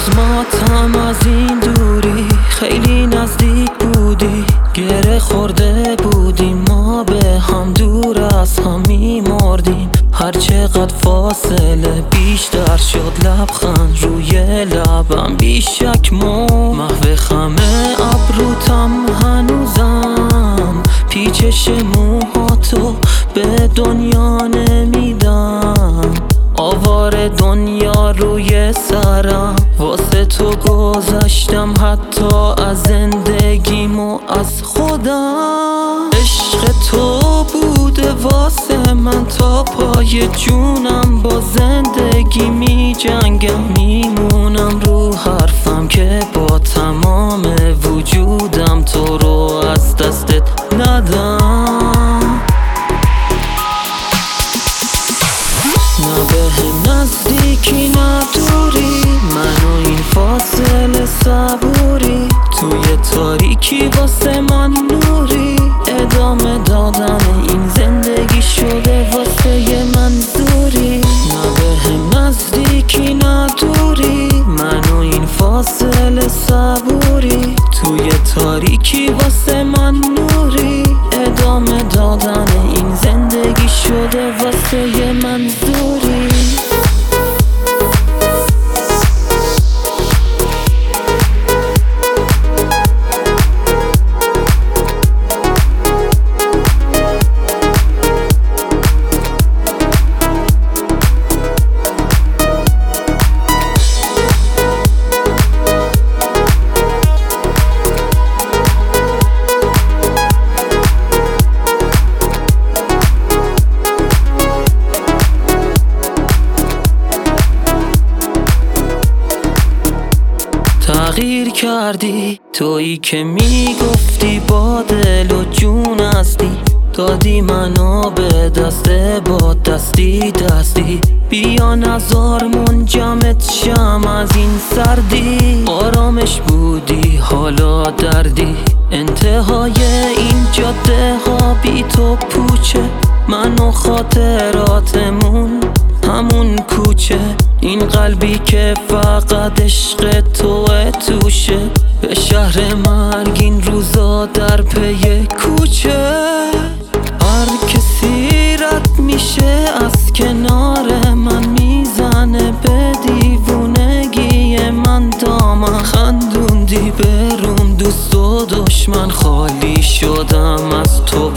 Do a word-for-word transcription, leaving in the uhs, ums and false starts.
هنوز ماتم از این دوری، خیلی نزدیک بودی، گره خورده بودیم، ما به هم دور از هم میمردیم. هر چقدر فاصله بیشتر شد، لبخند روی لبم بیشک مو محو خمه ابروتم هنوزم، پیچش موهاتو به دنیا نمیدم. آوار دنیا روی سرم، واسه تو گذشتم حتی از زندگیم و از خودم. عشق تو بوده واسه من تا پای جونم، با زندگی می جنگم، میمونم رو حرفم که با تمام وجودم تو رو از دستت ندم. نه به نزدیکی نه دوری، من و این فاصله صبوری، توی تاریکی واسه من نوری. ادامه دادن این زندگی شده واسه من دوری. نه به نزدیکی نه دوری، من و این فاصله صبوری، توی تاریکی واسه من نوری. ادامه دادن این زندگی شده واسه من دوری. تغییر کردی تویی که میگفتی با دل و جون هستی، دادی منو به دست با دستی دستی. بیا نزار منجمد شم از این سردی، آرامش بودی حالا دردی. انتهای این جاده ها بی تو پوچه، من و خاطراتمون همون کوچه. این قلبی که فقط عشق توه توشه، به شهر مرگ این روزا در پی کوچه. هر کسی رد میشه از کنار من، میزنه به دیوونگی من دامن. خندوندی بروم دوست و دشمن، خالی شدم از تو